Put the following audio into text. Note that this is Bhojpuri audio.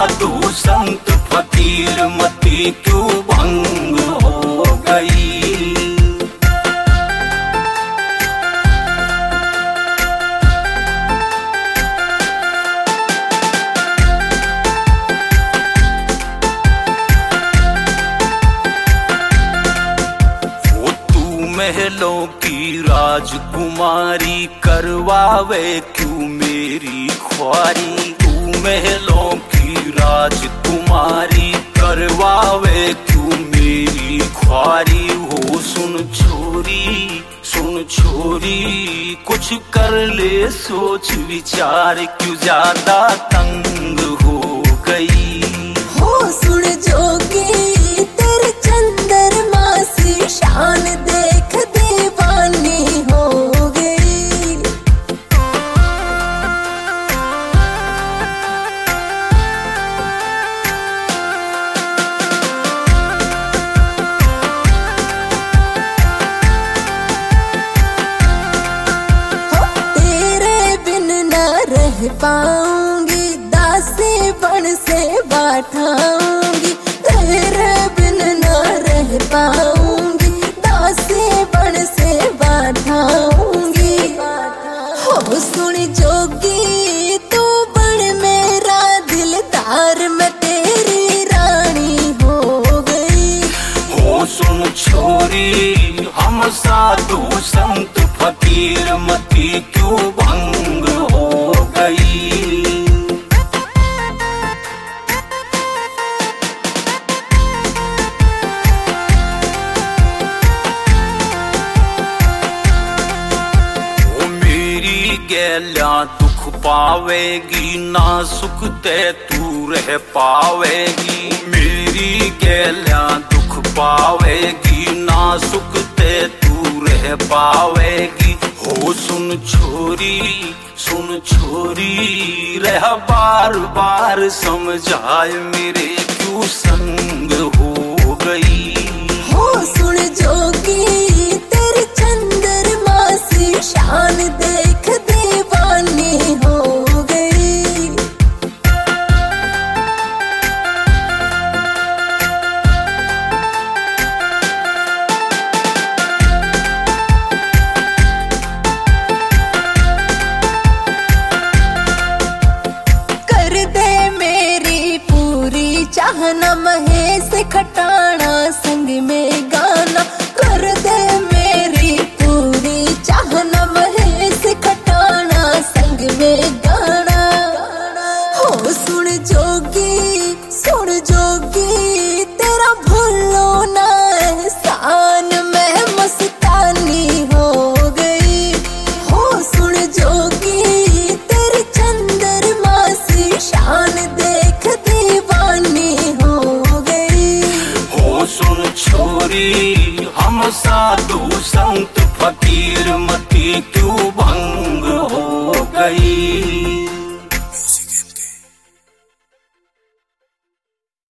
साधु संत फकीर मती क्यों भंग हो गई। महलों की राजकुमारी करवावे क्यों मेरी ख्वारी। तू महलों की राजकुमारी करवावे क्यों मेरी ख्वारी। हो सुन छोरी कुछ कर ले सोच विचार क्यों ज्यादा तंग हो गई। हो सुन जोगी तेरे चंद्रमा सी शान देख दीवानी हो गई। हो तेरे बिन ना रह पाऊंगी दासी बन से बैठाऊंगी। तेरे बिन ना रह पाऊंगी दासी बन से बैठाऊंगी। हो सुन जोगी तू बन मेरा दिलदार मैं तेरी रानी हो गई। हो सुन छोरी हम साधु संत फकीर मती क्यों भंग हो गई। गैल्या दुख पावेगी ना सुख ते तू रह पावेगी। मेरी गैल्या दुख पावेगी ना सुख ते तू रह पावेगी। हो सुन छोरी रह बार बार समझाए मेरे क्यों संग हो गई। हो सुन जोगी तेरे चंद्रमा सी शान देख दीवानी हो गई। कर दे मेरी पूरी चाहना महेश खटाना संग में गाना। कर दे मेरी पूरी चाहना महेश खटाना संग में गाना। हो सुन जोगी तेरा भूलो ना एहसान मैं मस्तानी हो गई। हो सुन जोगी तेरे चंद्रमा सी शान देख दीवानी हो गई। हो सुन छोरी हम साधु संत फकीर मती क्यों भंग हो गई।